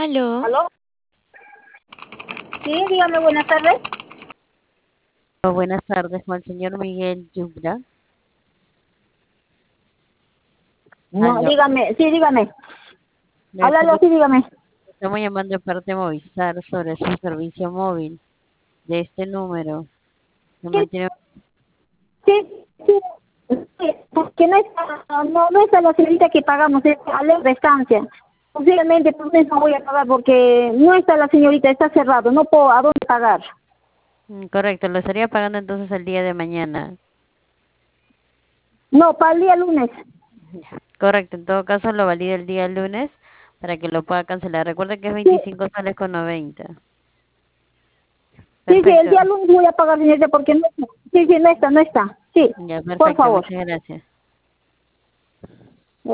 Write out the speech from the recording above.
Aló. ¿Aló? Sí, dígame, buenas tardes. Buenas tardes, con el señor Miguel Yubra. No, Aló, dígame, sí, dígame. le Háblalo, estoy- sí, dígame. estamos llamando de parte de Movistar sobre su servicio móvil de este número. No Sí, mantiene- sí, sí. Sí, porque no es a la señorita que pagamos, es a la restancia. Posiblemente por eso no voy a pagar porque no está la señorita, está cerrado, no puedo a dónde pagar. Correcto, lo estaría pagando entonces el día de mañana. No, para el día lunes. Correcto, en todo caso lo valida el día lunes para que lo pueda cancelar. Recuerda que es Sí, 25 soles con 90. sí, el Perfecto, día lunes voy a pagar, señorita, porque no, sí, sí, no está, no está. Sí, ya por perfecto, favor. muchas gracias.